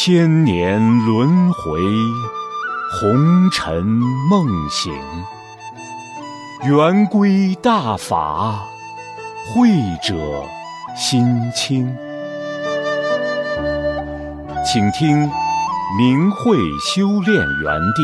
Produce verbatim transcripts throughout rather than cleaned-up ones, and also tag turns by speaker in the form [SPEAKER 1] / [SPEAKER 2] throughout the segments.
[SPEAKER 1] 千年轮回，红尘梦醒。圆规大法，慧者心清。请听明慧修炼园地。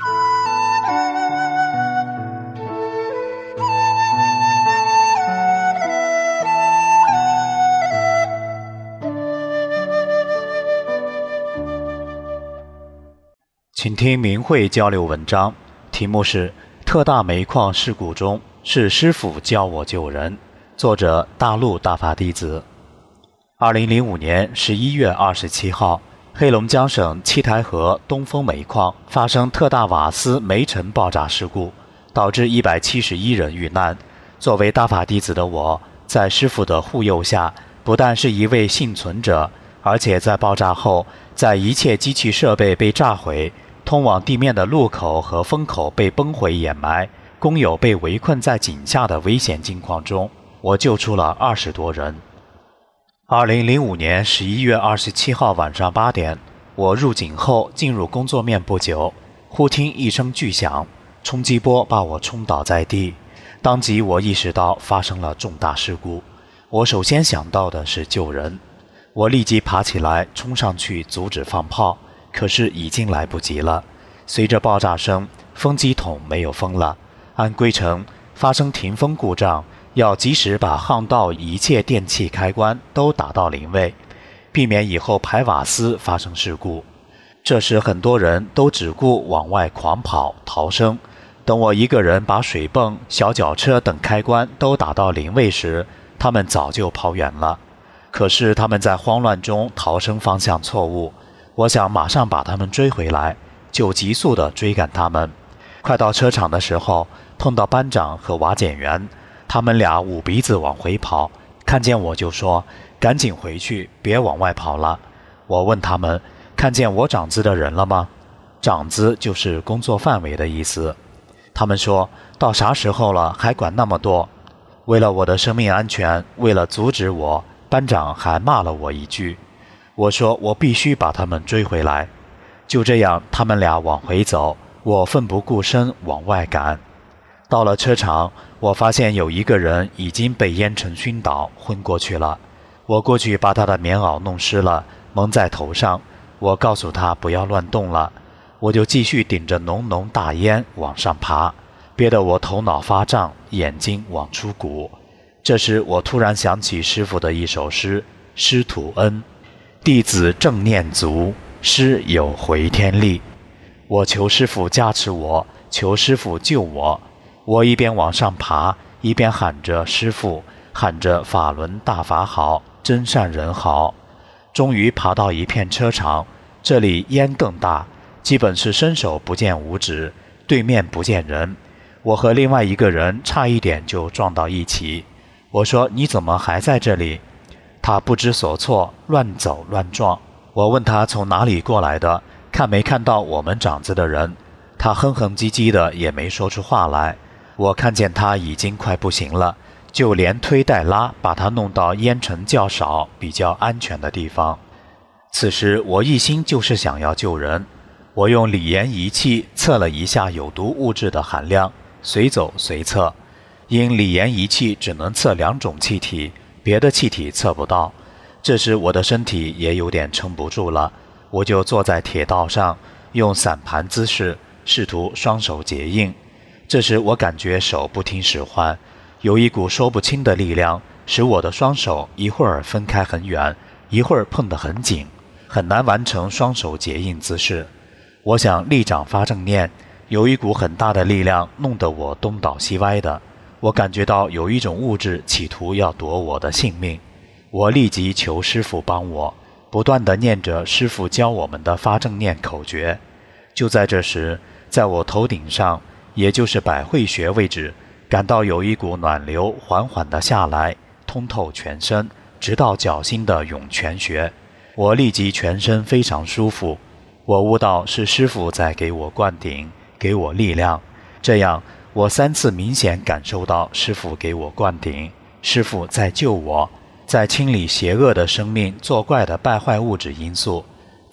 [SPEAKER 2] 请听明慧交流文章，题目是特大煤矿事故中是师父教我救人，作者大陆大法弟子。二零零五年十一月二十七号，黑龙江省七台河东风煤矿发生特大瓦斯煤尘爆炸事故，导致一百七十一人遇难。作为大法弟子的我，在师父的护佑下，不但是一位幸存者，而且在爆炸后，在一切机器设备被炸毁，通往地面的路口和风口被崩毁掩埋，工友被围困在井下的危险境况中，我救出了二十多人。二零零五年十一月二十七号晚上八点，我入井后进入工作面不久，忽听一声巨响，冲击波把我冲倒在地。当即我意识到发生了重大事故，我首先想到的是救人。我立即爬起来冲上去阻止放炮，可是已经来不及了。随着爆炸声，风机筒没有风了，按规程发生停风故障，要及时把巷道一切电器开关都打到零位，避免以后排瓦斯发生事故。这时很多人都只顾往外狂跑逃生，等我一个人把水泵、小脚车等开关都打到零位时，他们早就跑远了。可是他们在慌乱中逃生方向错误，我想马上把他们追回来，就急速地追赶他们。快到车场的时候，碰到班长和瓦检员，他们俩捂鼻子往回跑，看见我就说：“赶紧回去，别往外跑了。”我问他们：“看见我长子的人了吗？”长子就是工作范围的意思。他们说：“到啥时候了，还管那么多？”为了我的生命安全，为了阻止我，班长还骂了我一句。我说我必须把他们追回来。就这样，他们俩往回走，我奋不顾身往外赶。到了车场，我发现有一个人已经被烟尘熏倒，昏过去了。我过去把他的棉袄弄湿了，蒙在头上。我告诉他不要乱动了，我就继续顶着浓浓大烟往上爬，憋得我头脑发胀，眼睛往出鼓。这时我突然想起师父的一首诗：师徒恩，弟子正念足，师有回天力。我求师父加持我，求师父救我。我一边往上爬，一边喊着师父，喊着法轮大法好，真善人好。终于爬到一片车场，这里烟更大，基本是伸手不见五指，对面不见人。我和另外一个人差一点就撞到一起。我说：“你怎么还在这里？”他不知所措，乱走乱撞。我问他从哪里过来的，看没看到我们长子的人。他哼哼唧唧的，也没说出话来。我看见他已经快不行了，就连推带拉把他弄到烟尘较少、比较安全的地方。此时我一心就是想要救人。我用锂盐仪器测了一下有毒物质的含量，随走随测。因锂盐仪器只能测两种气体，别的气体测不到。这时我的身体也有点撑不住了，我就坐在铁道上，用散盘姿势试图双手结印。这时我感觉手不听使唤，有一股说不清的力量使我的双手一会儿分开很远，一会儿碰得很紧，很难完成双手结印姿势。我想立掌发正念，有一股很大的力量弄得我东倒西歪的。我感觉到有一种物质企图要夺我的性命，我立即求师父帮我，不断地念着师父教我们的发正念口诀。就在这时，在我头顶上，也就是百会穴位置，感到有一股暖流缓缓地下来，通透全身，直到脚心的涌泉穴。我立即全身非常舒服，我悟到是师父在给我灌顶，给我力量。这样我三次明显感受到师父给我灌顶，师父在救我，在清理邪恶的生命作怪的败坏物质因素。此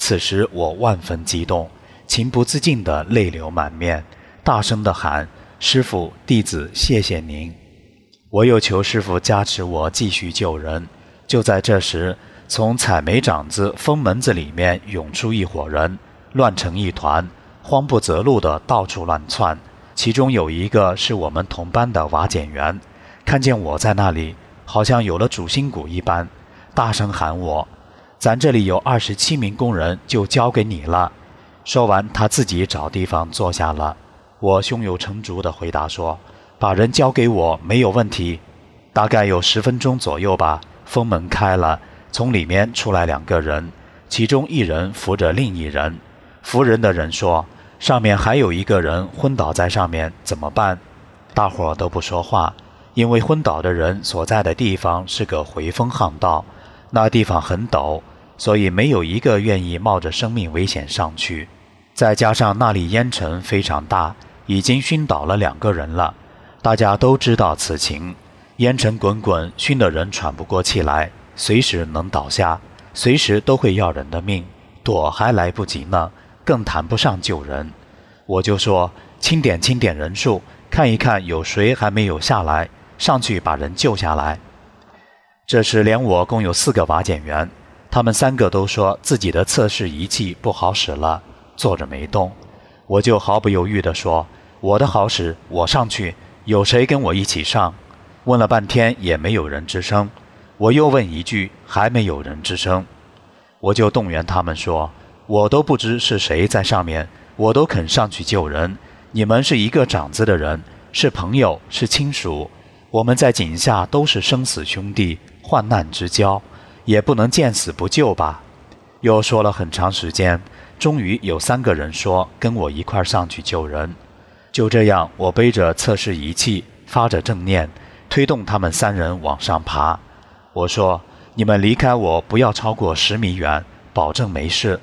[SPEAKER 2] 此时我万分激动，情不自禁地泪流满面，大声地喊：师父，弟子谢谢您。我又求师父加持我继续救人。就在这时，从采煤掌子封门子里面涌出一伙人，乱成一团，慌不择路地到处乱窜。其中有一个是我们同班的瓦剪员，看见我在那里，好像有了主心骨一般，大声喊我：咱这里有二十七名工人，就交给你了。说完，他自己找地方坐下了。我胸有成竹地回答说：把人交给我没有问题。大概有十分钟左右吧，封门开了，从里面出来两个人，其中一人扶着另一人。扶人的人说：上面还有一个人昏倒在上面，怎么办？大伙都不说话，因为昏倒的人所在的地方是个回风巷道，那地方很陡，所以没有一个愿意冒着生命危险上去。再加上那里烟尘非常大，已经熏倒了两个人了。大家都知道此情，烟尘滚滚，熏得人喘不过气来，随时能倒下，随时都会要人的命，躲还来不及呢，更谈不上救人。我就说清点清点人数，看一看有谁还没有下来，上去把人救下来。这时连我共有四个瓦剪员，他们三个都说自己的测试仪器不好使了，坐着没动。我就毫不犹豫地说：我的好使，我上去，有谁跟我一起上？问了半天也没有人吱声。我又问一句，还没有人吱声。我就动员他们说：我都不知是谁在上面，我都肯上去救人。你们是一个长子的人，是朋友，是亲属，我们在井下都是生死兄弟，患难之交，也不能见死不救吧。又说了很长时间，终于有三个人说跟我一块上去救人。就这样，我背着测试仪器，发着正念，推动他们三人往上爬。我说：你们离开我不要超过十米远，保证没事。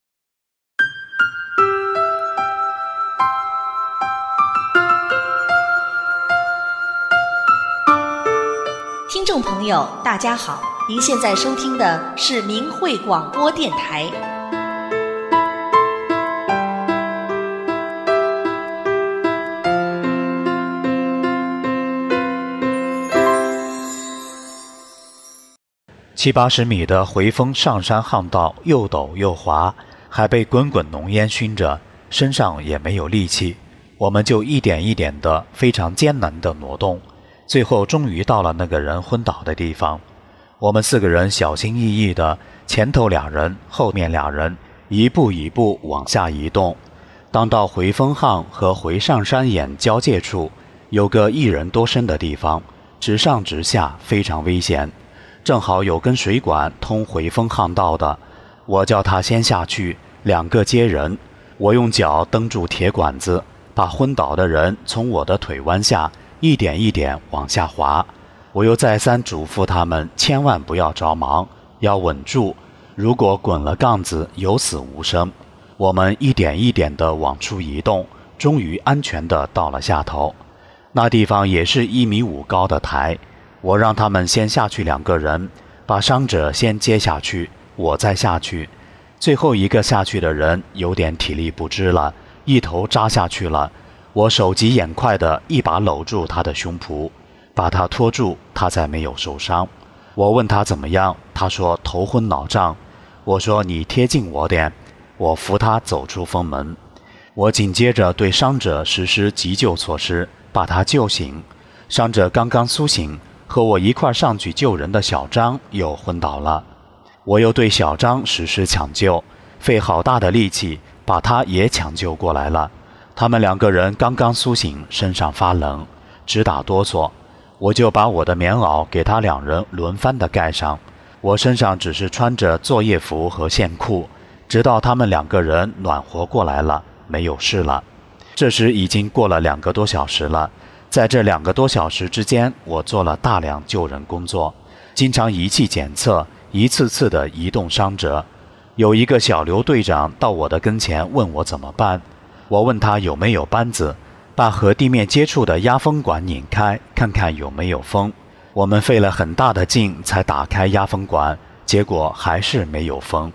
[SPEAKER 3] 听众朋友大家好，您现在收听的是明慧广播电台。
[SPEAKER 2] 七八十米的回风上山巷道又陡又滑，还被滚滚浓烟熏着，身上也没有力气，我们就一点一点的非常艰难地挪动，最后终于到了那个人昏倒的地方。我们四个人小心翼翼的，前头俩人，后面俩人，一步一步往下移动。当到回风巷和回上山眼交界处，有个一人多深的地方，直上直下，非常危险。正好有根水管通回风巷道的，我叫他先下去，两个接人，我用脚蹬住铁管子，把昏倒的人从我的腿弯下，一点一点往下滑。我又再三嘱咐他们千万不要着忙，要稳住，如果滚了杠子，有死无生。我们一点一点地往出移动，终于安全地到了下头。那地方也是一米五高的台，我让他们先下去两个人，把伤者先接下去，我再下去。最后一个下去的人有点体力不支了，一头扎下去了。我手疾眼快地一把搂住他的胸脯，把他拖住，他才没有受伤。我问他怎么样，他说头昏脑胀。我说你贴近我点，我扶他走出封门。我紧接着对伤者实施急救措施，把他救醒。伤者刚刚苏醒，和我一块上去救人的小张又昏倒了。我又对小张实施抢救，费好大的力气把他也抢救过来了。他们两个人刚刚苏醒，身上发冷，直打哆嗦。我就把我的棉袄给他两人轮番地盖上，我身上只是穿着作业服和线裤，直到他们两个人暖和过来了，没有事了。这时已经过了两个多小时了，在这两个多小时之间，我做了大量救人工作，经常仪器检测，一次次地移动伤者。有一个小刘队长到我的跟前问我怎么办，我问他有没有扳子，把和地面接触的压风管拧开，看看有没有风。我们费了很大的劲才打开压风管，结果还是没有风。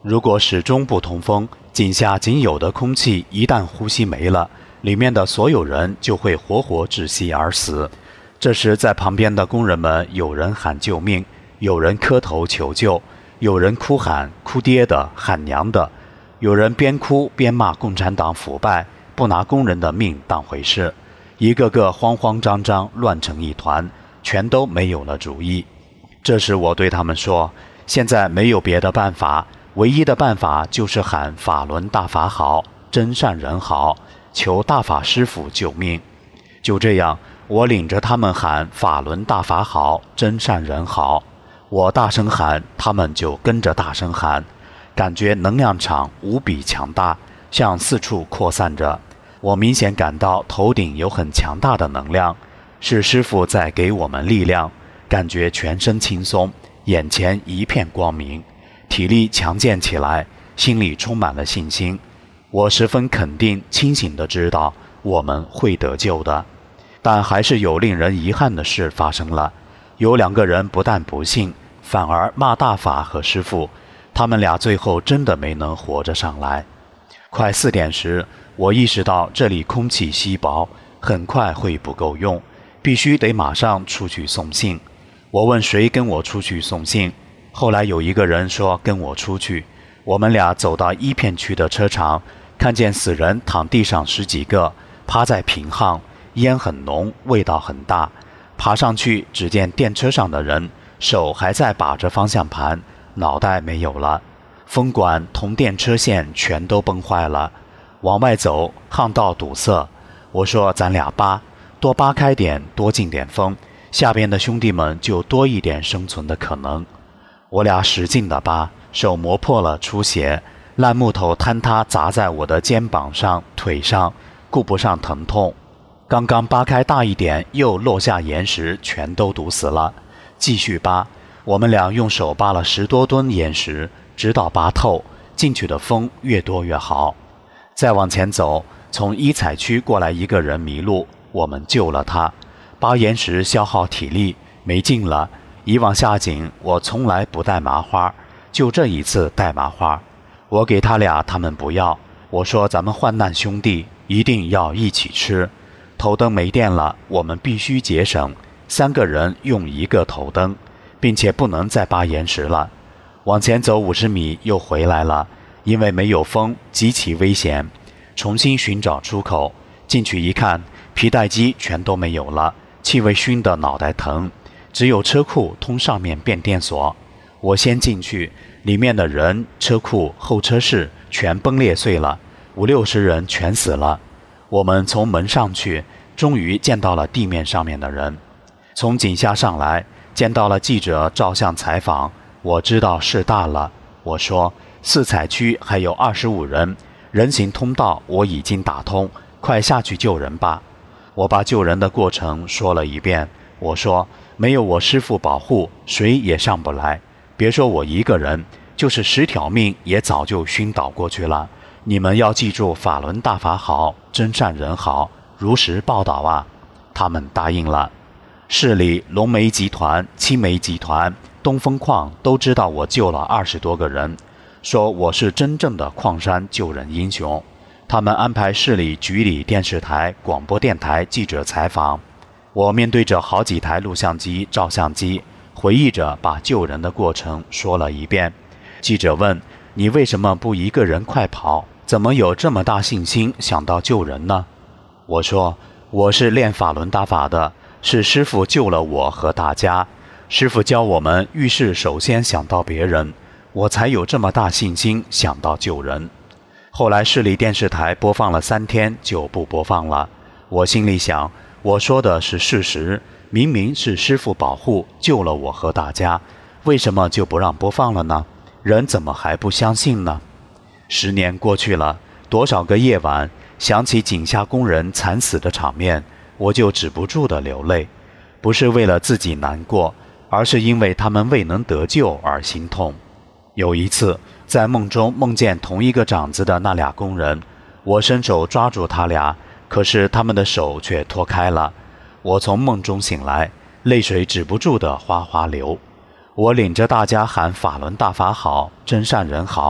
[SPEAKER 2] 如果始终不通风，井下仅有的空气一旦呼吸没了，里面的所有人就会活活窒息而死。这时，在旁边的工人们有人喊救命，有人磕头求救，有人哭喊哭爹的喊娘的，有人边哭边骂共产党腐败，不拿工人的命当回事，一个个慌慌张张，乱成一团，全都没有了主意。这时我对他们说，现在没有别的办法，唯一的办法就是喊法轮大法好，真善人好，求大法师父救命。就这样，我领着他们喊法轮大法好，真善人好。我大声喊，他们就跟着大声喊，感觉能量场无比强大，向四处扩散着。我明显感到头顶有很强大的能量，是师父在给我们力量，感觉全身轻松，眼前一片光明，体力强健起来，心里充满了信心。我十分肯定清醒地知道我们会得救的。但还是有令人遗憾的事发生了，有两个人不但不信，反而骂大法和师父，他们俩最后真的没能活着上来。快四点时，我意识到这里空气稀薄，很快会不够用，必须得马上出去送信。我问谁跟我出去送信，后来有一个人说跟我出去。我们俩走到一片区的车场，看见死人躺地上十几个，趴在平巷，烟很浓，味道很大。爬上去，只见电车上的人手还在把着方向盘，脑袋没有了，风管同电车线全都崩坏了。往外走，巷道堵塞。我说咱俩扒，多扒开点，多进点风，下边的兄弟们就多一点生存的可能。我俩使劲地扒，手磨破了出血，烂木头坍塌砸在我的肩膀上、腿上，顾不上疼痛。刚刚扒开大一点，又落下岩石，全都堵死了。继续扒，我们俩用手扒了十多吨岩石，直到扒透，进去的风越多越好。再往前走，从一采区过来一个人迷路，我们救了他。扒岩石消耗体力，没劲了。以往下井，我从来不带麻花，就这一次带麻花。我给他俩，他们不要。我说咱们患难兄弟，一定要一起吃。头灯没电了，我们必须节省，三个人用一个头灯，并且不能再扒岩石了。往前走五十米又回来了，因为没有风，极其危险。重新寻找出口，进去一看，皮带机全都没有了，气味熏得脑袋疼，只有车库通上面变电所。我先进去，里面的人、车库、候车室全崩裂碎了，五六十人全死了。我们从门上去，终于见到了地面上面的人。从井下上来，见到了记者照相采访，我知道事大了。我说四采区还有二十五人，人行通道我已经打通，快下去救人吧。我把救人的过程说了一遍。我说没有我师父保护，谁也上不来，别说我一个人，就是十条命也早就熏倒过去了。你们要记住法轮大法好，真善人好，如实报道啊。他们答应了。市里龙煤集团、青煤集团、东风矿都知道我救了二十多个人，说我是真正的矿山救人英雄。他们安排市里局里电视台、广播电台记者采访，我面对着好几台录像机、照相机，回忆着把救人的过程说了一遍。记者问，你为什么不一个人快跑？怎么有这么大信心想到救人呢？我说我是练法轮大法的，是师父救了我和大家。师父教我们遇事首先想到别人，我才有这么大信心想到救人。后来市里电视台播放了三天就不播放了。我心里想，我说的是事实，明明是师父保护救了我和大家，为什么就不让播放了呢？人怎么还不相信呢？十年过去了，多少个夜晚，想起井下工人惨死的场面，我就止不住地流泪。不是为了自己难过，而是因为他们未能得救而心痛。有一次，在梦中梦见同一个长子的那俩工人，我伸手抓住他俩，可是他们的手却脱开了。我从梦中醒来，泪水止不住地哗哗流。我领着大家喊法轮大法好，真善人好，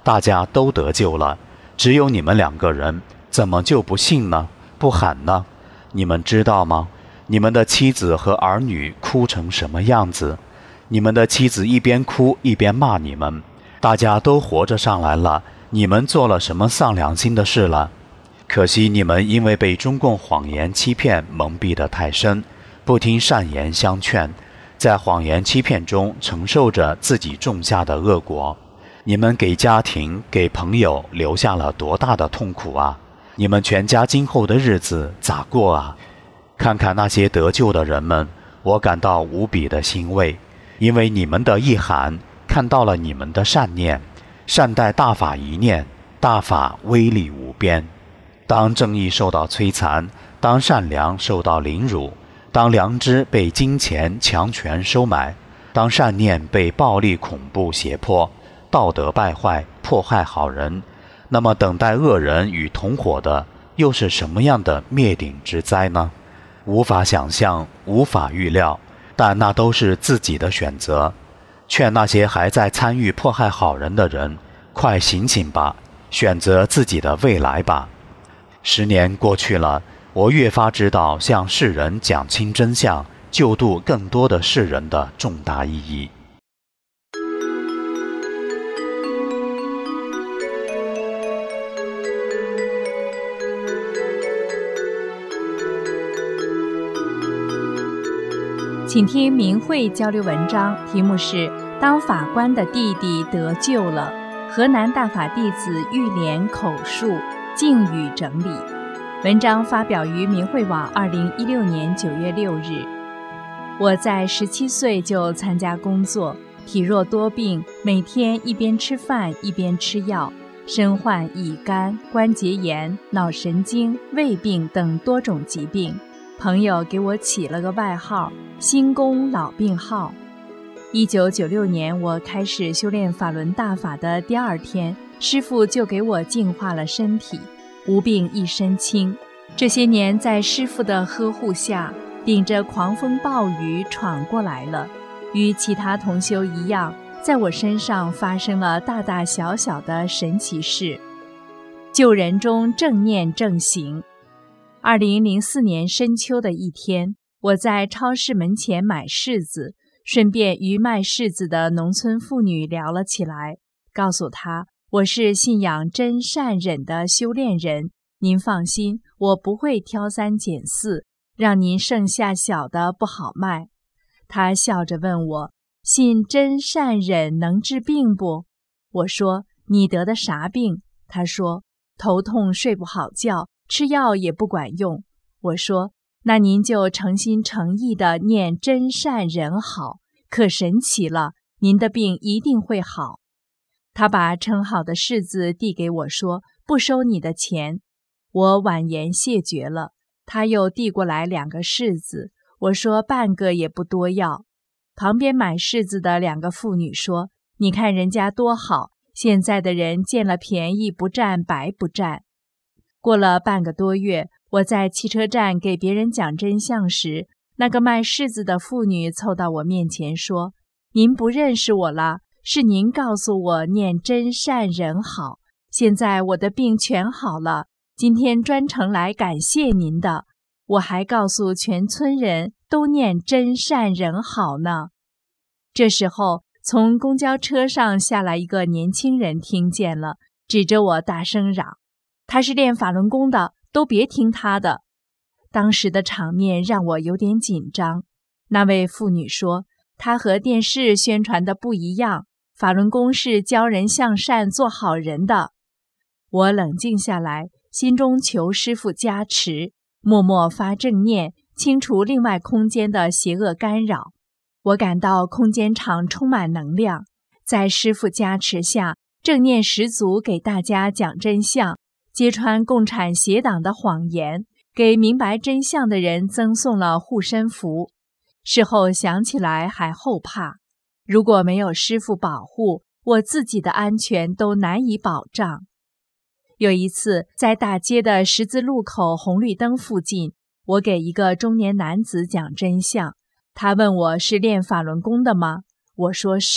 [SPEAKER 2] 大家都得救了，只有你们两个人，怎么就不信呢？不喊呢？你们知道吗？你们的妻子和儿女哭成什么样子？你们的妻子一边哭一边骂你们，大家都活着上来了，你们做了什么丧良心的事了？可惜你们因为被中共谎言欺骗蒙蔽得太深，不听善言相劝，在谎言欺骗中承受着自己种下的恶果。你们给家庭给朋友留下了多大的痛苦啊！你们全家今后的日子咋过啊？看看那些得救的人们，我感到无比的欣慰，因为你们的一喊看到了你们的善念，善待大法一念，大法威力无边。当正义受到摧残，当善良受到凌辱，当良知被金钱强权收买，当善念被暴力恐怖胁迫，道德败坏迫害好人，那么等待恶人与同伙的又是什么样的灭顶之灾呢？无法想象，无法预料，但那都是自己的选择。劝那些还在参与迫害好人的人，快醒醒吧，选择自己的未来吧。十年过去了，我越发知道向世人讲清真相，救度更多的世人的重大意义。
[SPEAKER 4] 请听明慧交流文章，题目是当法官的弟弟得救了，河南大法弟子玉莲口述，静语整理。文章发表于明慧网二零一六年九月六日。我在十七岁就参加工作，体弱多病，每天一边吃饭一边吃药，身患乙肝、关节炎、脑神经、胃病等多种疾病。朋友给我起了个外号新公老病号。一九九六年我开始修炼法轮大法的第二天，师父就给我净化了身体，无病一身轻。这些年在师父的呵护下，顶着狂风暴雨闯过来了。与其他同修一样，在我身上发生了大大小小的神奇事。救人中正念正行。二零零四年深秋的一天，我在超市门前买柿子，顺便与卖柿子的农村妇女聊了起来，告诉她我是信仰真善忍的修炼人，您放心，我不会挑三拣四，让您剩下小的不好卖。她笑着问我，信真善忍能治病不？我说，你得的啥病？她说，头痛睡不好觉，吃药也不管用。我说，那您就诚心诚意地念真善忍好，可神奇了，您的病一定会好。他把称好的柿子递给我说，不收你的钱。我婉言谢绝了。他又递过来两个柿子，我说半个也不多要。旁边买柿子的两个妇女说，你看人家多好，现在的人见了便宜不占白不占。过了半个多月，我在汽车站给别人讲真相时，那个卖柿子的妇女凑到我面前说，您不认识我了，是您告诉我念真善忍好，现在我的病全好了，今天专程来感谢您的。我还告诉全村人都念真善忍好呢。这时候，从公交车上下来一个年轻人听见了，指着我大声嚷，他是练法轮功的，都别听他的。当时的场面让我有点紧张。那位妇女说，他和电视宣传的不一样，法轮功是教人向善做好人的。我冷静下来，心中求师父加持，默默发正念，清除另外空间的邪恶干扰。我感到空间场充满能量，在师父加持下，正念十足，给大家讲真相，揭穿共产邪党的谎言，给明白真相的人赠送了护身符。事后想起来还后怕，如果没有师父保护，我自己的安全都难以保障。有一次，在大街的十字路口红绿灯附近，我给一个中年男子讲真相，他问我是练法轮功的吗？我说是。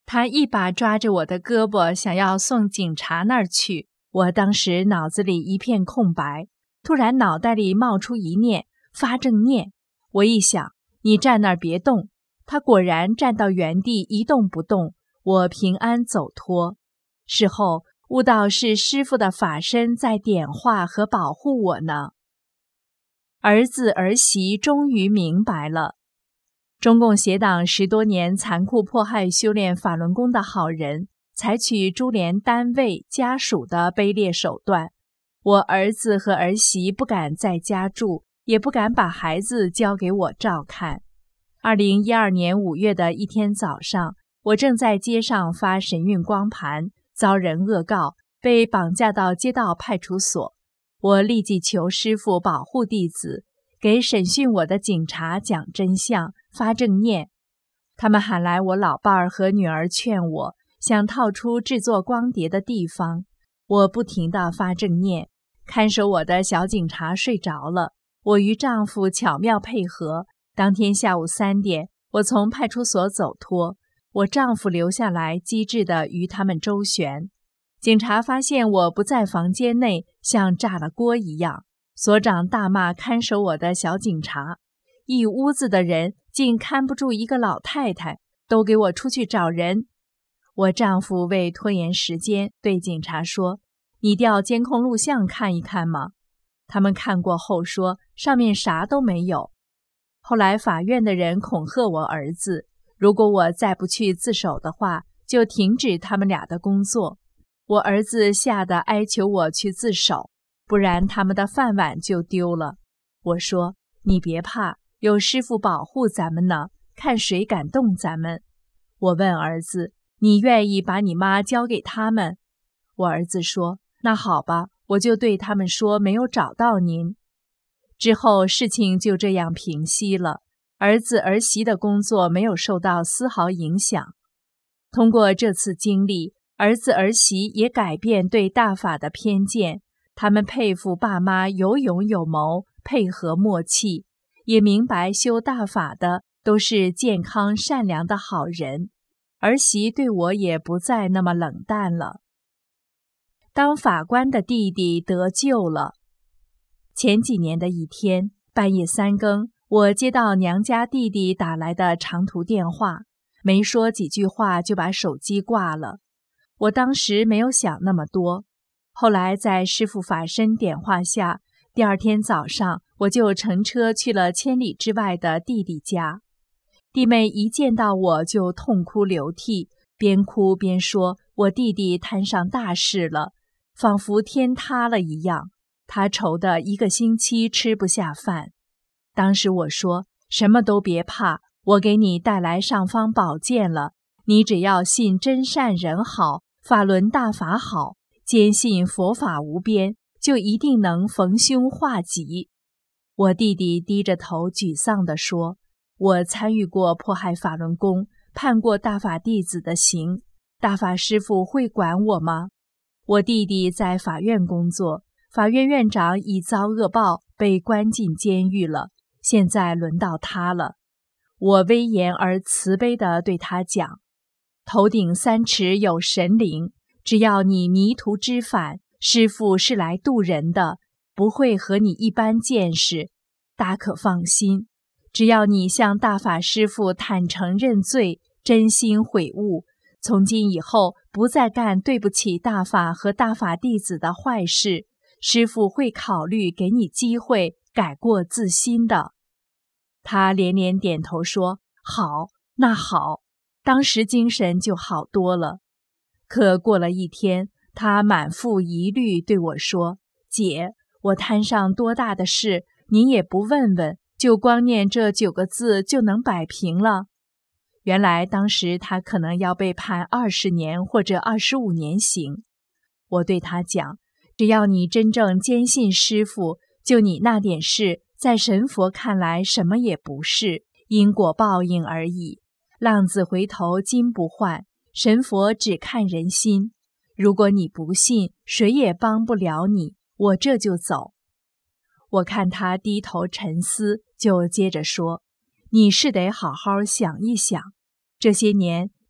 [SPEAKER 4] 他一把抓着我的胳膊，想要送警察那儿去。我当时脑子里一片空白，突然脑袋里冒出一念，发正念。我一想，你站那儿别动。他果然站到原地一动不动，我平安走脱。事后悟到是师父的法身在点化和保护我呢。儿子儿媳终于明白了，中共邪党十多年残酷迫害修炼法轮功的好人，采取株连单位家属的卑劣手段。我儿子和儿媳不敢在家住，也不敢把孩子交给我照看。二零一二年五月的一天早上，我正在街上发神韵光盘，遭人恶告，被绑架到街道派出所。我立即求师父保护弟子，给审讯我的警察讲真相，发正念。他们喊来我老伴儿和女儿劝我，想套出制作光碟的地方。我不停地发正念，看守我的小警察睡着了，我与丈夫巧妙配合。当天下午三点，我从派出所走脱，我丈夫留下来机智地与他们周旋。警察发现我不在房间内，像炸了锅一样。所长大骂看守我的小警察，一屋子的人竟看不住一个老太太，都给我出去找人。我丈夫为拖延时间，对警察说：“你调监控录像看一看吗？”他们看过后说，上面啥都没有。后来法院的人恐吓我儿子，如果我再不去自首的话，就停止他们俩的工作。我儿子吓得哀求我去自首，不然他们的饭碗就丢了。我说：“你别怕，有师父保护咱们呢，看谁敢动咱们。”我问儿子：“你愿意把你妈交给他们？”我儿子说：“那好吧，我就对他们说没有找到您。”之后事情就这样平息了，儿子儿媳的工作没有受到丝毫影响。通过这次经历，儿子儿媳也改变对大法的偏见，他们佩服爸妈有勇有谋，配合默契，也明白修大法的都是健康善良的好人。儿媳对我也不再那么冷淡了。当法官的弟弟得救了。前几年的一天，半夜三更，我接到娘家弟弟打来的长途电话，没说几句话就把手机挂了。我当时没有想那么多，后来在师父法身点化下，第二天早上我就乘车去了千里之外的弟弟家。弟妹一见到我就痛哭流涕，边哭边说我弟弟摊上大事了，仿佛天塌了一样，他愁得一个星期吃不下饭。当时我说：“什么都别怕，我给你带来尚方宝剑了，你只要信真善人好，法轮大法好，坚信佛法无边，就一定能逢凶化吉。”我弟弟低着头沮丧地说：“我参与过迫害法轮功，判过大法弟子的刑，大法师父会管我吗？”我弟弟在法院工作，法院院长已遭恶报，被关进监狱了，现在轮到他了。我威严而慈悲地对他讲：“头顶三尺有神灵，只要你迷途知返，师父是来渡人的，不会和你一般见识，大可放心。只要你向大法师父坦诚认罪，真心悔悟，从今以后不再干对不起大法和大法弟子的坏事，师父会考虑给你机会改过自新的。”他连连点头说：“好，那好。”当时精神就好多了。可过了一天，他满腹疑虑对我说：“姐，我摊上多大的事，您也不问问，就光念这九个字就能摆平了？”原来当时他可能要被判二十年或者二十五年刑。我对他讲：“只要你真正坚信师父，就你那点事，在神佛看来什么也不是，因果报应而已。浪子回头金不换，神佛只看人心。如果你不信，谁也帮不了你，我这就走。”我看他低头沉思，就接着说：“你是得好好想一想，这些年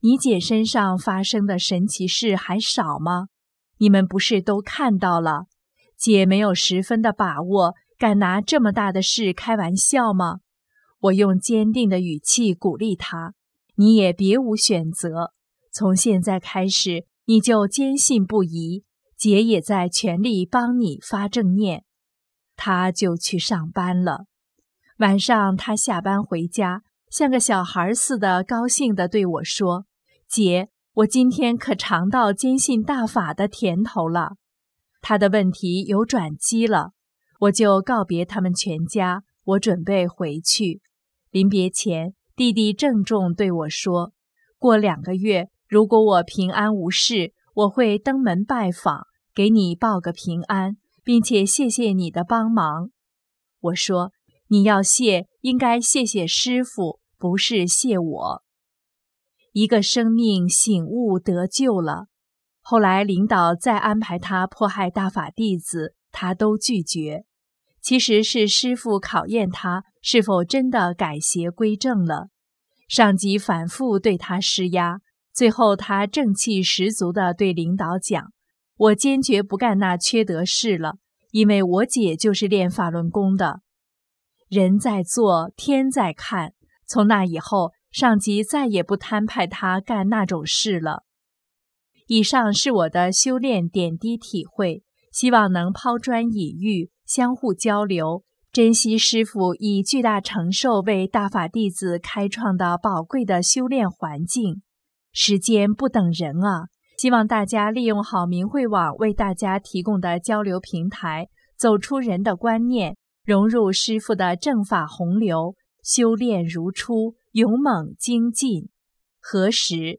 [SPEAKER 4] 你姐身上发生的神奇事还少吗？你们不是都看到了？姐没有十分的把握，敢拿这么大的事开玩笑吗？我用坚定的语气鼓励她，你也别无选择，从现在开始你就坚信不疑，姐也在全力帮你发正念。她就去上班了。晚上她下班回家，像个小孩似的高兴地对我说，姐，我今天可尝到坚信大法的甜头了。她的问题有转机了，我就告别他们全家，我准备回去。临别前，弟弟郑重对我说，过两个月，如果我平安无事，我会登门拜访，给你报个平安，并且谢谢你的帮忙。我说，你要谢，应该谢谢师父，不是谢我。一个生命醒悟得救了，后来领导再安排他迫害大法弟子，他都拒绝。其实是师父考验他是否真的改邪归正了。上级反复对他施压，最后他正气十足地对领导讲，我坚决不干那缺德事了，因为我姐就是练法轮功的。人在做，天在看，从那以后，上级再也不摊派他干那种事了。以上是我的修炼点滴体会，希望能抛砖引玉，相互交流，珍惜师父以巨大承受为大法弟子开创的宝贵的修炼环境。时间不等人啊，希望大家利用好明慧网为大家提供的交流平台，走出人的观念，融入师父的正法洪流，修炼如初，勇猛精进。何时？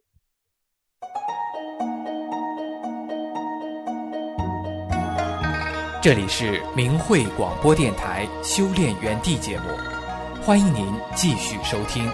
[SPEAKER 5] 这里是明慧广播电台修炼园地节目，欢迎您继续收听。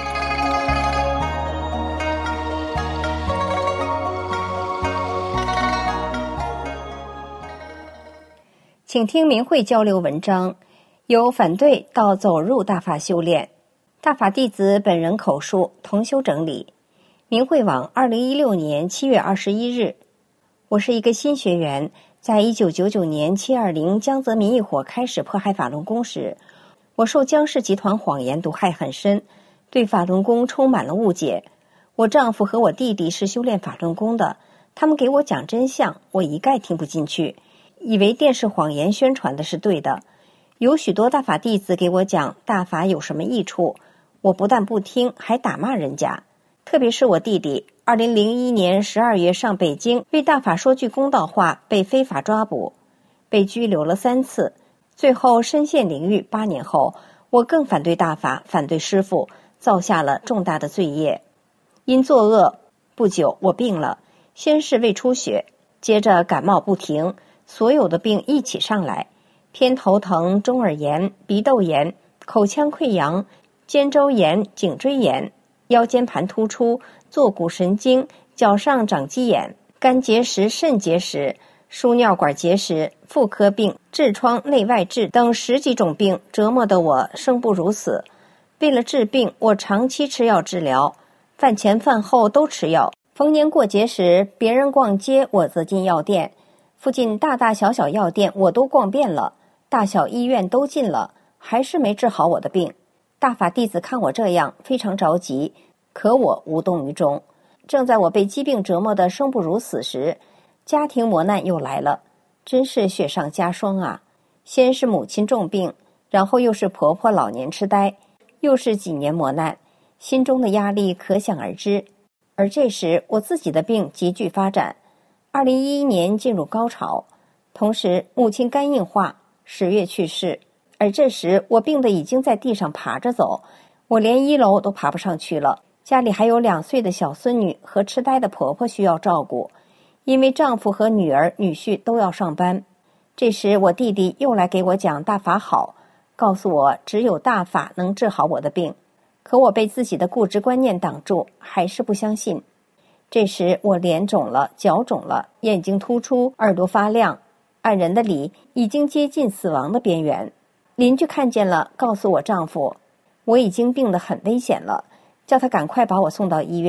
[SPEAKER 6] 请听明慧交流文章，由反对到走入大法修炼，大法弟子本人口述，同修整理。明慧网二零一六年七月二十一日。我是一个新学员，在一九九九年七二零江泽民一伙开始迫害法轮功时，我受江氏集团谎言毒害很深，对法轮功充满了误解。我丈夫和我弟弟是修炼法轮功的，他们给我讲真相，我一概听不进去，以为电视谎言宣传的是对的。有许多大法弟子给我讲大法有什么益处，我不但不听，还打骂人家。特别是我弟弟二零零一年十二月上北京为大法说句公道话，被非法抓捕，被拘留了三次，最后身陷囹圄。八年后，我更反对大法，反对师父，造下了重大的罪业。因作恶，不久我病了，先是胃出血，接着感冒不停，所有的病一起上来，偏头疼、中耳炎、鼻窦炎、口腔溃疡、肩周炎、颈椎炎、腰间盘突出、坐骨神经、脚上长鸡眼、肝结石、肾结石、输尿管结石、妇科病、痔疮、内外痔等十几种病折磨得我生不如死。为了治病，我长期吃药治疗，饭前饭后都吃药。逢年过节时，别人逛街，我则进药店。附近大大小小药店我都逛遍了，大小医院都进了，还是没治好我的病。大法弟子看我这样，非常着急，可我无动于衷。正在我被疾病折磨得生不如死时，家庭磨难又来了，真是雪上加霜啊！先是母亲重病，然后又是婆婆老年痴呆，又是几年磨难，心中的压力可想而知。而这时我自己的病急剧发展，二零一一年进入高潮，同时母亲肝硬化，十月去世。而这时我病得已经在地上爬着走，我连一楼都爬不上去了。家里还有两岁的小孙女和痴呆的婆婆需要照顾，因为丈夫和女儿女婿都要上班。这时我弟弟又来给我讲大法好，告诉我只有大法能治好我的病。可我被自己的固执观念挡住，还是不相信。这时我脸肿了，脚肿了，眼睛突出，耳朵发亮，按人的理已经接近死亡的边缘。邻居看见了，告诉我丈夫，我已经病得很危险了，叫他赶快把我送到医院。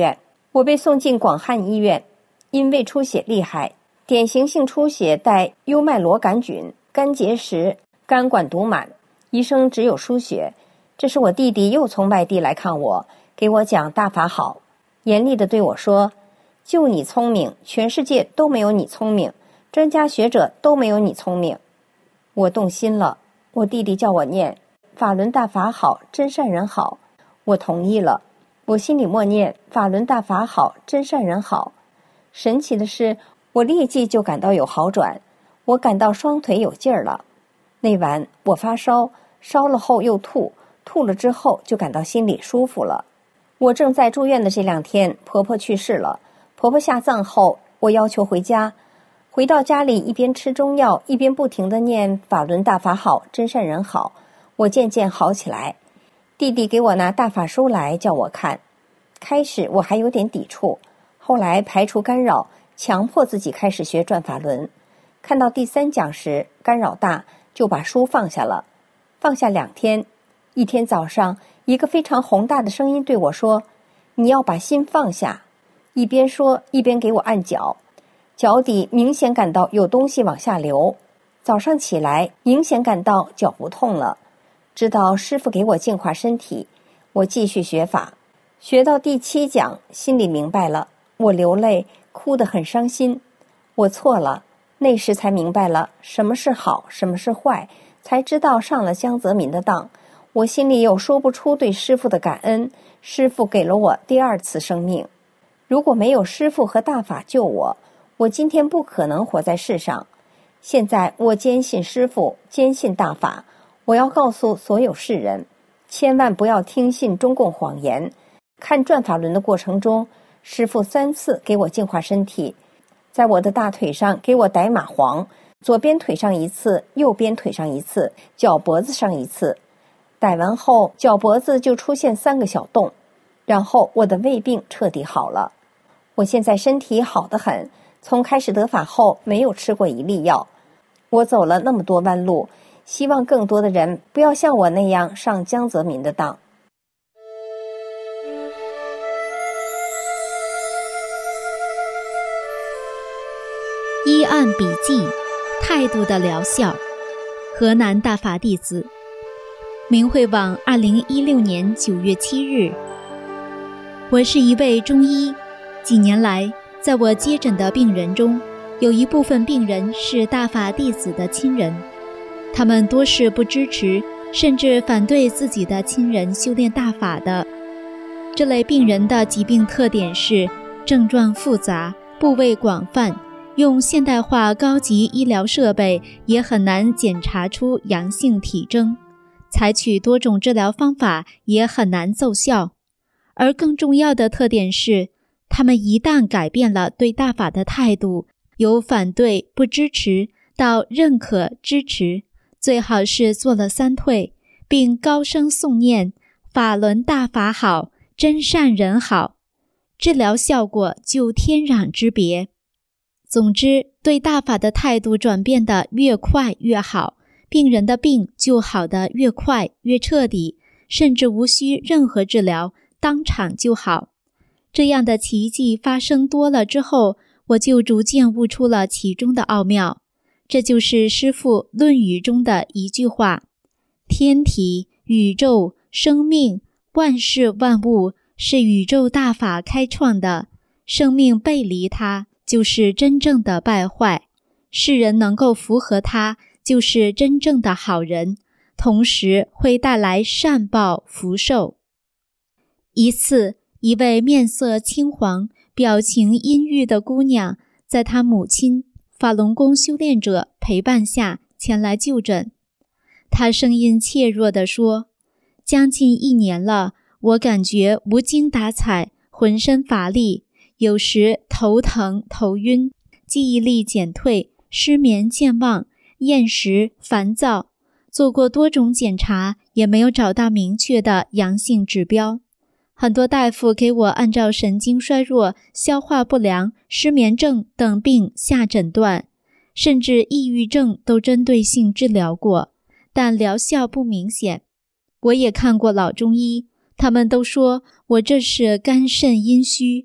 [SPEAKER 6] 我被送进广汉医院，因胃出血厉害，典型性出血带幽麦螺杆菌、肝结石、肝管堵满，医生只有输血。这时我弟弟又从外地来看我，给我讲大法好，严厉地对我说，就你聪明，全世界都没有你聪明，专家学者都没有你聪明。我动心了，我弟弟叫我念法轮大法好，真善人好，我同意了。我心里默念法轮大法好，真善人好。神奇的是，我立即就感到有好转，我感到双腿有劲儿了。那晚我发烧，烧了后又吐，吐了之后就感到心里舒服了。我正在住院的这两天，婆婆去世了。婆婆下葬后，我要求回家。回到家里，一边吃中药，一边不停地念法轮大法好，真善人好。我渐渐好起来。弟弟给我拿大法书来叫我看，开始我还有点抵触，后来排除干扰，强迫自己开始学转法轮。看到第三讲时，干扰大，就把书放下了。放下两天，一天早上，一个非常宏大的声音对我说，你要把心放下。一边说一边给我按脚，脚底明显感到有东西往下流。早上起来明显感到脚不痛了，知道师父给我净化身体。我继续学法，学到第七讲，心里明白了，我流泪，哭得很伤心。我错了，那时才明白了什么是好，什么是坏，才知道上了江泽民的当。我心里有说不出对师父的感恩，师父给了我第二次生命。如果没有师父和大法救我，我今天不可能活在世上。现在我坚信师父，坚信大法，我要告诉所有世人，千万不要听信中共谎言。看转法轮的过程中，师父三次给我净化身体，在我的大腿上给我逮蚂蟥，左边腿上一次，右边腿上一次，脚脖子上一次。逮完后，脚脖子就出现三个小洞，然后我的胃病彻底好了。我现在身体好得很，从开始得法后没有吃过一粒药。我走了那么多弯路，希望更多的人不要像我那样上江泽民的当。
[SPEAKER 7] 医案笔记，态度的疗效。河南大法弟子。明慧网二零一六年九月七日。我是一位中医，几年来，在我接诊的病人中，有一部分病人是大法弟子的亲人，他们多是不支持，甚至反对自己的亲人修炼大法的。这类病人的疾病特点是症状复杂，部位广泛，用现代化高级医疗设备也很难检查出阳性体征，采取多种治疗方法也很难奏效。而更重要的特点是，他们一旦改变了对大法的态度，由反对不支持到认可支持，最好是做了三退，并高声诵念法轮大法好，真善人好，治疗效果就天壤之别。总之，对大法的态度转变得越快越好，病人的病就好得越快越彻底，甚至无需任何治疗，当场就好。这样的奇迹发生多了之后，我就逐渐悟出了其中的奥妙。这就是师父《论语》中的一句话：天体、宇宙、生命、万事万物是宇宙大法开创的，生命背离它就是真正的败坏，世人能够符合它就是真正的好人，同时会带来善报福寿。一次，一位面色青黄、表情阴郁的姑娘，在她母亲法轮功修炼者陪伴下前来就诊。她声音怯弱地说：将近一年了，我感觉无精打采，浑身乏力，有时头疼头晕，记忆力减退，失眠健忘，厌食烦躁，做过多种检查，也没有找到明确的阳性指标。很多大夫给我按照神经衰弱、消化不良、失眠症等病下诊断，甚至抑郁症都针对性治疗过，但疗效不明显。我也看过老中医，他们都说我这是肝肾阴虚，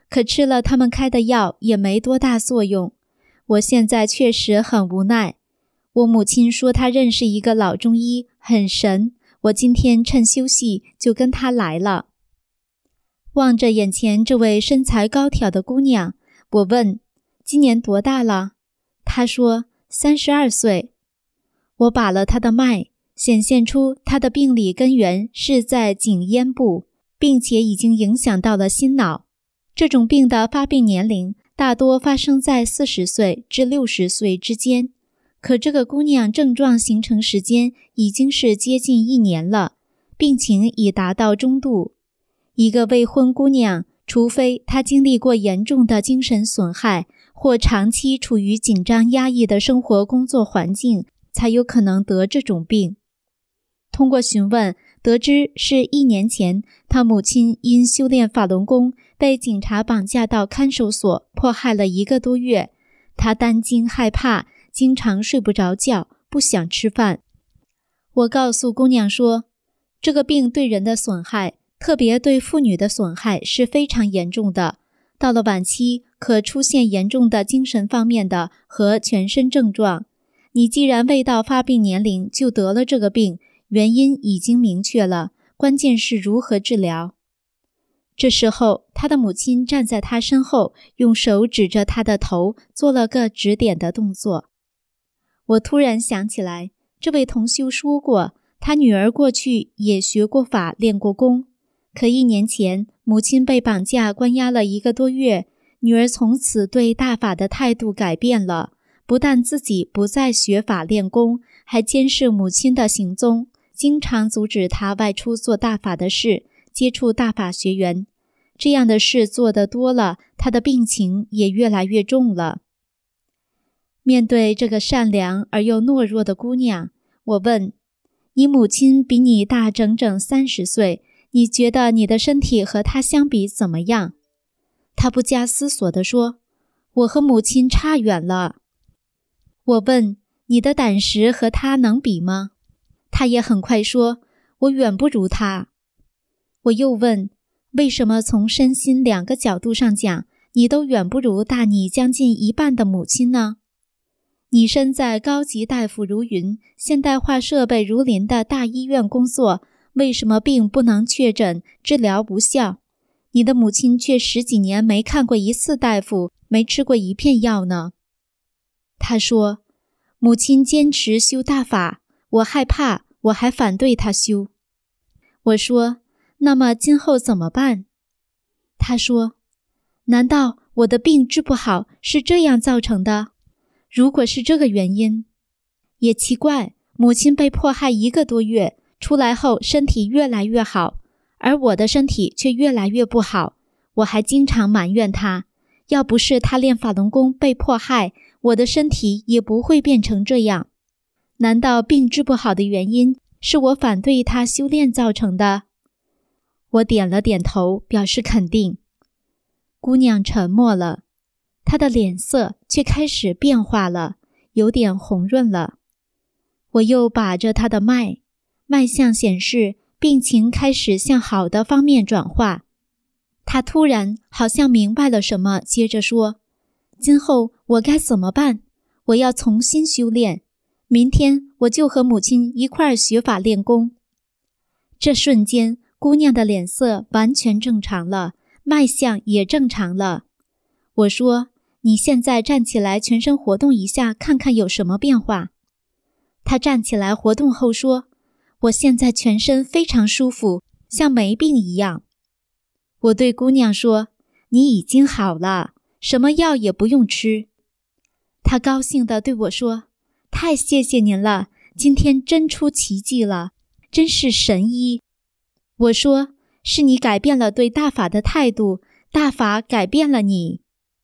[SPEAKER 7] 可吃了他们开的药也没多大作用。我现在确实很无奈。我母亲说她认识一个老中医，很神，我今天趁休息就跟他来了。望着眼前这位身材高挑的姑娘，我问：今年多大了？她说三十二岁。我把了她的脉，显现出她的病理根源是在颈咽部，并且已经影响到了心脑。这种病的发病年龄大多发生在四十岁至六十岁之间，可这个姑娘症状形成时间已经是接近一年了，病情已达到中度。一个未婚姑娘，除非她经历过严重的精神损害，或长期处于紧张压抑的生活工作环境，才有可能得这种病。通过询问得知，是一年前她母亲因修炼法轮功被警察绑架到看守所，迫害了一个多月。她担惊害怕，经常睡不着觉，不想吃饭。我告诉姑娘说，这个病对人的损害，特别对妇女的损害是非常严重的，到了晚期可出现严重的精神方面的和全身症状。你既然未到发病年龄就得了这个病，原因已经明确了，关键是如何治疗。这时候，他的母亲站在他身后，用手指着他的头，做了个指点的动作。我突然想起来，这位同修说过，他女儿过去也学过法，练过功。可一年前，母亲被绑架关押了一个多月，女儿从此对大法的态度改变了，不但自己不再学法练功，还监视母亲的行踪，经常阻止她外出做大法的事，接触大法学员。这样的事做得多了，她的病情也越来越重了。面对这个善良而又懦弱的姑娘，我问：你母亲比你大整整三十岁，你觉得你的身体和她相比怎么样？她不加思索地说：我和母亲差远了。我问：你的胆识和她能比吗？她也很快说：我远不如她。我又问：为什么从身心两个角度上讲，你都远不如大你将近一半的母亲呢？你身在高级大夫如云、现代化设备如林的大医院工作，为什么病不能确诊，治疗无效？你的母亲却十几年没看过一次大夫，没吃过一片药呢？他说：母亲坚持修大法，我害怕，我还反对她修。我说：那么今后怎么办？他说：难道我的病治不好是这样造成的？如果是这个原因，也奇怪，母亲被迫害一个多月，出来后身体越来越好，而我的身体却越来越不好。我还经常埋怨她，要不是她练法轮功被迫害，我的身体也不会变成这样。难道病治不好的原因是我反对她修炼造成的？我点了点头，表示肯定。姑娘沉默了，她的脸色却开始变化了，有点红润了。我又把着她的脉，脉象显示病情开始向好的方面转化。她突然好像明白了什么，接着说：今后我该怎么办？我要重新修炼，明天我就和母亲一块儿学法练功。这瞬间，姑娘的脸色完全正常了，脉象也正常了。我说：你现在站起来全身活动一下，看看有什么变化。她站起来活动后说：我现在全身非常舒服，像没病一样。我对姑娘说：你已经好了，什么药也不用吃。她高兴地对我说：太谢谢您了，今天真出奇迹了，真是神医。我说：是你改变了对大法的态度，大法改变了你。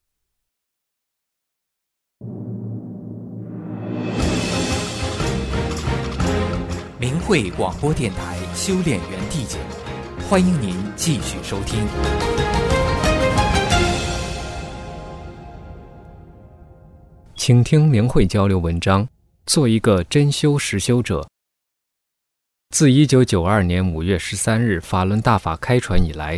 [SPEAKER 5] 明慧广播电台修炼园地节目，欢迎您继续收听。请听明慧交流文章，做一个真修实修者。自一九九二年五月十三日法轮大法开传以来，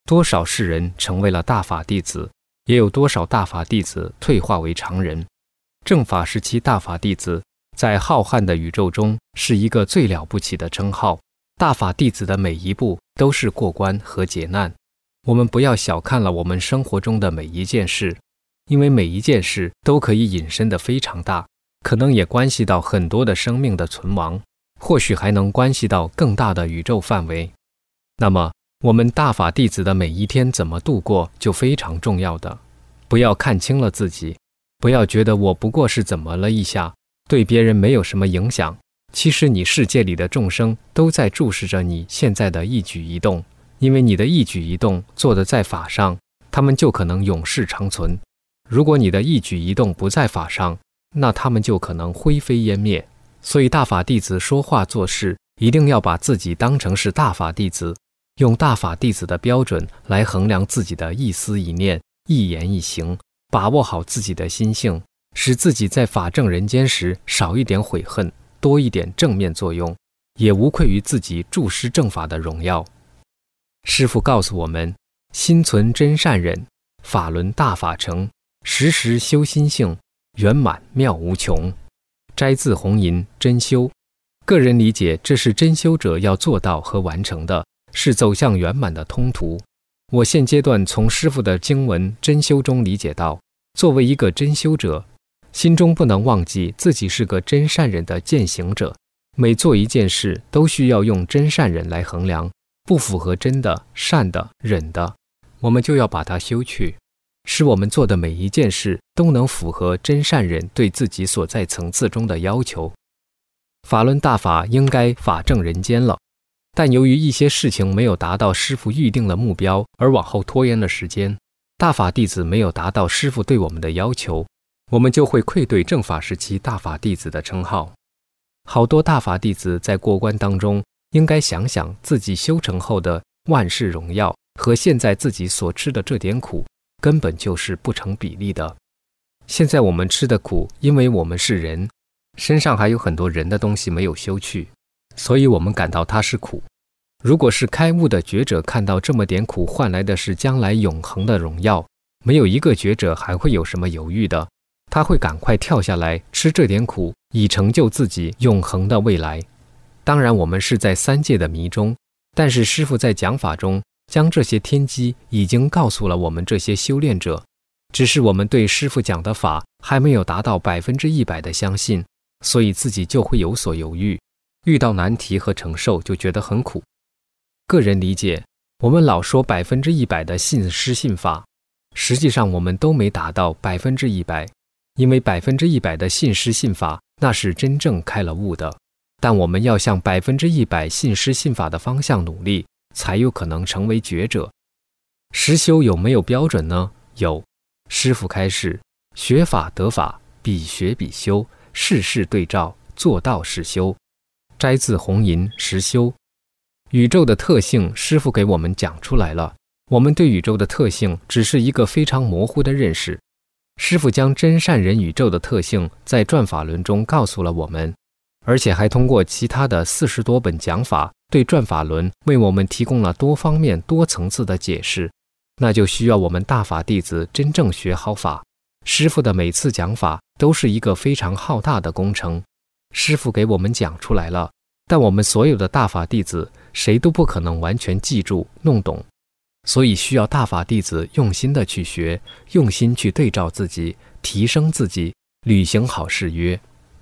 [SPEAKER 8] 多少世人成为了大法弟子，也有多少大法弟子退化为常人。正法时期大法弟子在浩瀚的宇宙中是一个最了不起的称号。大法弟子的每一步都是过关和劫难。我们不要小看了我们生活中的每一件事，因为每一件事都可以引申得非常大，可能也关系到很多的生命的存亡，或许还能关系到更大的宇宙范围。那么我们大法弟子的每一天怎么度过就非常重要的。不要看清了自己，不要觉得我不过是怎么了一下，对别人没有什么影响。其实你世界里的众生都在注视着你现在的一举一动，因为你的一举一动做得在法上，他们就可能永世长存。如果你的一举一动不在法上，那他们就可能灰飞烟灭。所以大法弟子说话做事一定要把自己当成是大法弟子，用大法弟子的标准来衡量自己的一思一念、一言一行，把握好自己的心性，使自己在法正人间时少一点悔恨，多一点正面作用，也无愧于自己注师正法的荣耀。师父告诉我们，心存真善忍，法轮大法成，时时修心性，圆满妙无穷。摘自红银真修。个人理解，这是真修者要做到和完成的，是走向圆满的通途。我现阶段从师父的经文真修中理解到，作为一个真修者，心中不能忘记自己是个真善忍的践行者，每做一件事都需要用真善忍来衡量，不符合真的、善的、忍的，我们就要把它修去，使我们做的每一件事都能符合真善忍对自己所在层次中的要求。法轮大法应该法正人间了，但由于一些事情没有达到师父预定的目标而往后拖延了时间，大法弟子没有达到师父对我们的要求，我们就会愧对正法时期大法弟子的称号。好多大法弟子在过关当中，应该想想自己修成后的万世荣耀和现在自己所吃的这点苦，根本就是不成比例的。现在我们吃的苦，因为我们是人，身上还有很多人的东西没有修去，所以我们感到它是苦。如果是开悟的觉者看到这么点苦换来的是将来永恒的荣耀，没有一个觉者还会有什么犹豫的，他会赶快跳下来吃这点苦，以成就自己永恒的未来。当然我们是在三界的迷中，但是师父在讲法中将这些天机已经告诉了我们这些修炼者，只是我们对师父讲的法还没有达到百分之一百的相信，所以自己就会有所犹豫，遇到难题和承受就觉得很苦。个人理解，我们老说百分之一百的信师信法，实际上我们都没达到百分之一百，因为百分之一百的信师信法那是真正开了悟的，但我们要向百分之一百信师信法的方向努力，才有可能成为觉者。实修有没有标准呢？有。师父开示，学法得法，比学比修，事事对照，做到是修。摘自红银实修。宇宙的特性师父给我们讲出来了，我们对宇宙的特性只是一个非常模糊的认识。师父将真善人宇宙的特性在转法轮中告诉了我们，而且还通过其他的四十多本讲法对转法轮为我们提供了多方面多层次的解释。那就需要我们大法弟子真正学好法。师父的每次讲法都是一个非常浩大的工程，师父给我们讲出来了，但我们所有的大法弟子谁都不可能完全记住弄懂，所以需要大法弟子用心的去学，用心去对照自己，提升自己，履行好誓约。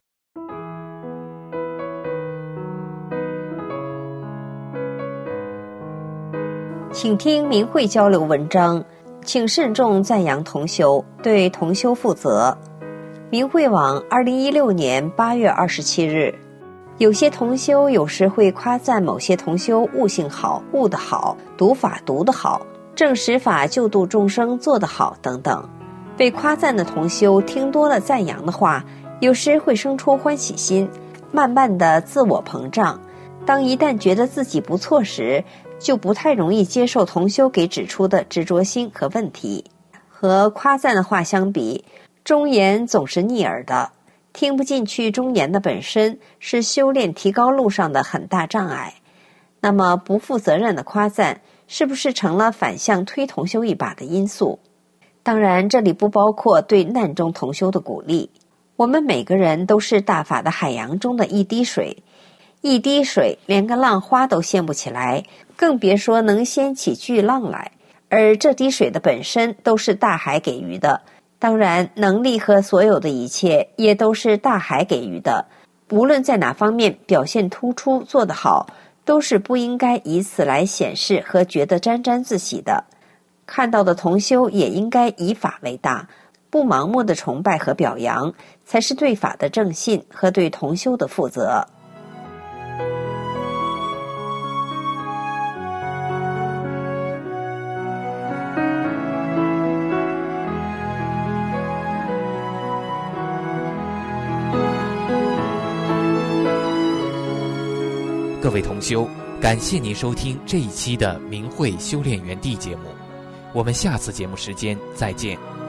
[SPEAKER 6] 请听明慧交流文章，请慎重赞扬同修，对同修负责。明慧网二零一六年八月二十七日。有些同修有时会夸赞某些同修悟性好、悟得好、读法读得好、证实法救度众生做得好等等。被夸赞的同修听多了赞扬的话，有时会生出欢喜心，慢慢的自我膨胀。当一旦觉得自己不错时，就不太容易接受同修给指出的执着心和问题。和夸赞的话相比，忠言总是逆耳的，听不进去忠言的本身是修炼提高路上的很大障碍。那么不负责任的夸赞， 是不是成了反向推同修一把的因素？当然，这里不包括对难中同修的鼓励。我们每个人都是大法的海洋中的一滴水，一滴水连个浪花都掀不起来，更别说能掀起巨浪来。而这滴水的本身都是大海给予的，当然能力和所有的一切也都是大海给予的，无论在哪方面表现突出做得好，都是不应该以此来显示和觉得沾沾自喜的。看到的同修也应该以法为大，不盲目的崇拜和表扬，才是对法的正信和对同修的负责。
[SPEAKER 5] 各位同修，感谢您收听这一期的明慧修炼园地节目，我们下次节目时间再见。